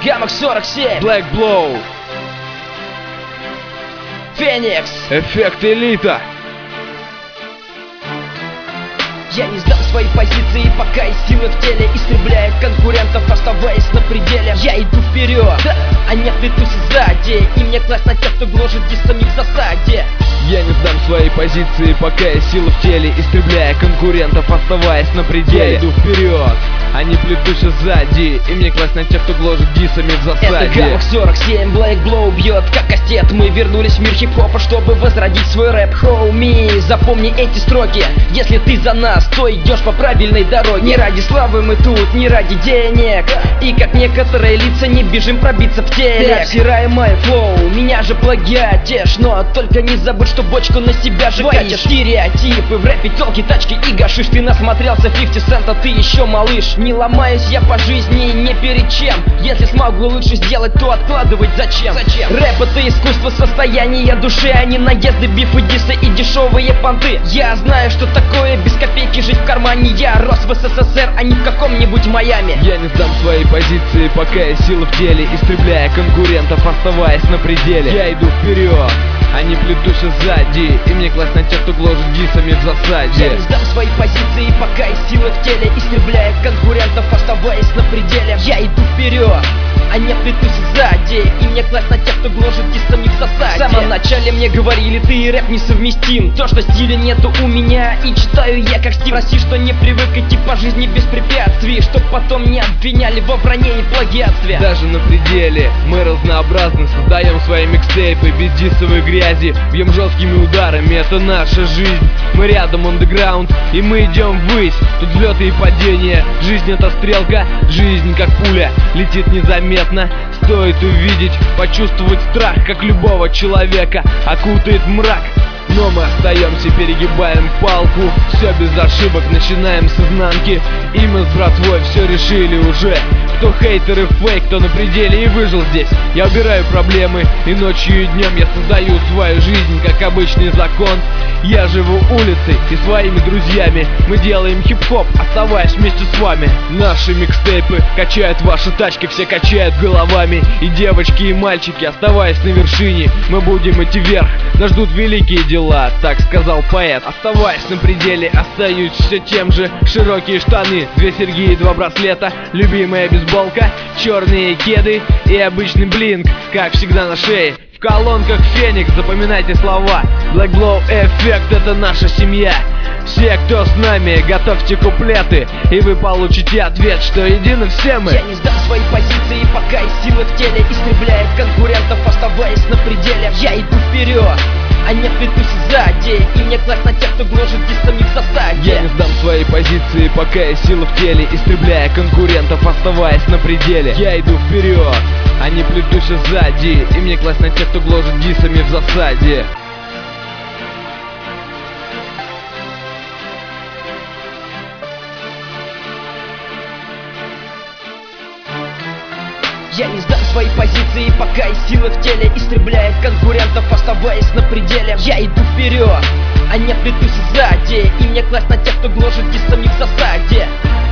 Гамак 47, Black Blow, Феникс. Эффект Элита. Я не сдам свои позиции, пока есть силы в теле, истребляя конкурентов, оставаясь на пределе. Я иду вперед, а не плетусь сзади, и мне класть на тех, кто гложет дисами в засаде. Я не сдам свои позиции, пока есть силы в теле, истребляя конкурентов, оставаясь на пределе. Я иду вперед, а не плетусь сзади, и мне класть на тех, кто гложет дисами в засаде. Это Гамак 47, Black Blow бьет как кастет. Мы вернулись в мир хип-хопа, чтобы возродить свой рэп. Хоуми, запомни эти строки. Если ты за нас, то идешь по правильной дороге. Не ради славы мы тут, не ради денег. И как некоторые лица не бежим пробиться в теле. Ты обсирай мой флоу, меня же плагиатишь. Но только не забудь, что бочку на себя же катишь. Стереотипы в рэпе, тёлки, тачки и гашиш. Ты насмотрелся 50 цента, ты еще малыш. Не ломаюсь я по жизни ни перед чем. Если смогу лучше сделать, то откладывать зачем? Рэп это искусство состояния души, а не наезды, бифы, дисы и дешевые понты. Я знаю, что такое без копейки жить в кармане. Я рос в СССР, а не в каком-нибудь Майами. Я не сдам свои позиции, пока есть силы в теле, истребляя конкурентов, оставаясь на пределе. Я иду вперед, а не плетусь сзади, и мне класть на тех, кто гложет дисами в засаде. Я не сдам свои позиции, пока есть силы в теле, истребляя конкурентов, оставаясь на пределе. Я иду вперед, а не плетусь сзади, и мне класть на тех, кто гложет дисами в засаде. В самом начале мне говорили, ты и рэп несовместим. То, что стиля нету у меня, и читаю я как Стив. Прости, что не привык идти по жизни без препятствий, чтоб потом не обвиняли во вранье и плагиатстве. Даже на пределе мы разнообразны, создаем свои микстейпы без дисовой грязи, бьем жесткими ударами, это наша жизнь. Мы рядом андеграунд, и мы идем ввысь. Тут взлеты и падения, жизнь это стрелка, жизнь как пуля, летит незаметно. Стоит увидеть, почувствовать страх, как любого человека окутает мрак. Но мы остаемся, перегибаем палку, все без ошибок, начинаем с изнанки. И мы с братвой все решили уже. Кто хейтер и фейк, кто на пределе и выжил здесь. Я убираю проблемы, и ночью и днем я создаю свою жизнь, как обычный закон. Я живу улицей и своими друзьями. Мы делаем хип-хоп, оставаясь вместе с вами. Наши микстейпы качают ваши тачки, все качают головами. И девочки, и мальчики, оставаясь на вершине, мы будем идти вверх, нас ждут великие дела, так сказал поэт. Оставаясь на пределе, остаюсь все тем же. Широкие штаны, 2 серьги и 2 браслета, любимая бейсболка, черные кеды и обычный блинк, как всегда на шее. В колонках Феникс, запоминайте слова. Black Blow эффект, это наша семья. Все, кто с нами, готовьте куплеты, и вы получите ответ, что едины все мы. Я не сдам свои позиции, пока есть силы в теле, истребляя конкурентов, оставаясь на пределе. Я иду вперед, а не плетусь сзади, и мне класть на тех, кто гложет дисами в засаде. Я не сдам свои позиции, пока есть силы в теле, истребляя конкурентов, оставаясь на пределе. Я иду вперед, а не плетусь сзади, и мне класть на тех, кто гложет дисами в засаде. Я не сдам свои позиции, пока есть силы в теле, истребляя конкурентов, оставаясь на пределе. Я иду вперед, а не плетусь сзади, и мне класть на тех, кто гложет дисами в засаде.